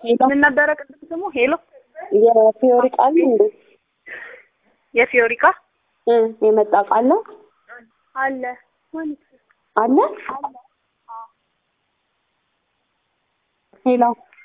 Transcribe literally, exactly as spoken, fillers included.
ምን ነበረ ቅድም ስሙ? ሄሎ የፊዮሪ ቃል እንዴ? የፊዮሪካ እ የመጣ ቃል አለ ማለት አለ። ሄሎ